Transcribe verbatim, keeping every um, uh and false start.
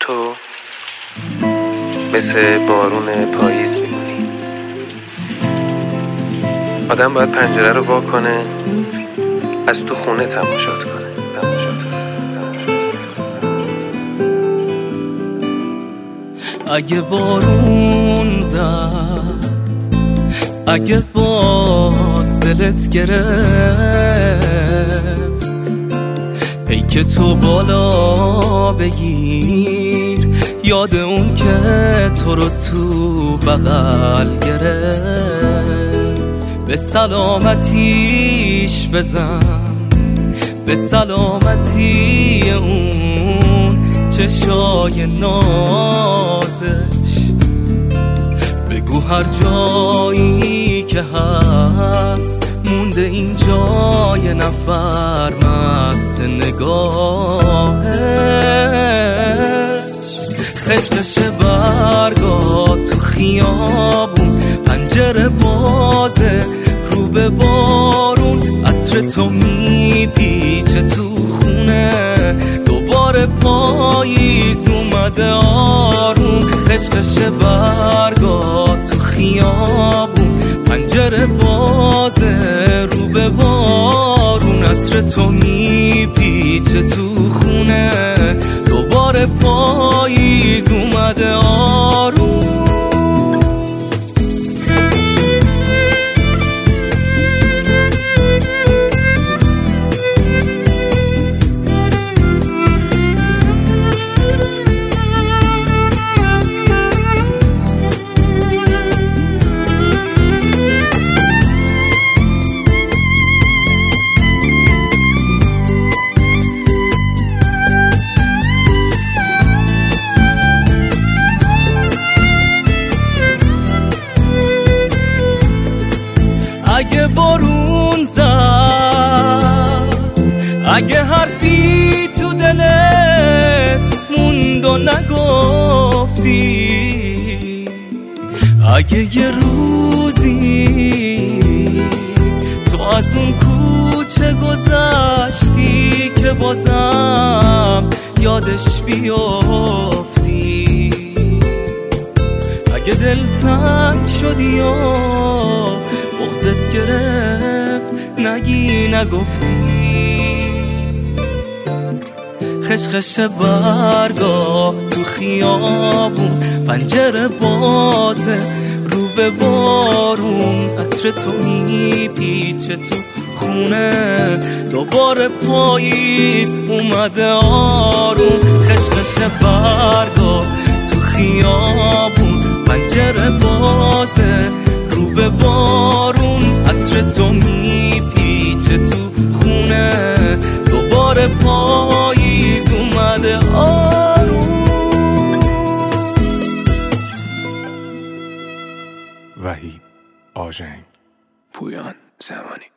تو مثل بارون پاییز میمونی. آدم باید پنجره رو وا کنه، از تو خونه تماشات کنه. تماشات کنه. اگه بارون زد، اگه باز دلت گرفت، پیک تو بالا بگیر، یاد اون که تو رو تو بغل گرفت. به سلامتیش بزن، به سلامتی اون چشای نازش. بگو هر جایی که هست مونده این جای نفر مست نگاهش. خشخش برگا تو خیابون، پنجره بازه رو به بارون، عطر تو میپیچه تو خونه، دوباره پاییز اومده آروم. خشخش برگا تو خیابون، پنجره بازه رو به بارون، عطر تو میپیچه تو خونه، دوباره پاییز اومده آروم. اگه بارون زد، اگه حرفی تو دلت موند و نگفتی، اگه یه روزی تو از اون کوچه گذشتی که بازم یادش بیافتی، اگه دلتنگ شدی و بغضت گرفت نگی نگفتی. خشخش برگا تو خیابون، پنجره بازه رو به بارون، عطر تو میپیچه تو خونه، دوباره پاییز اومده آروم. خشخش برگا تو خیابون، پنجره بازه رو به بارون، عطر تو میپیچه تو خونه، دوباره پاییز اومده آروم. وحید آژنگ، پویان زمانی.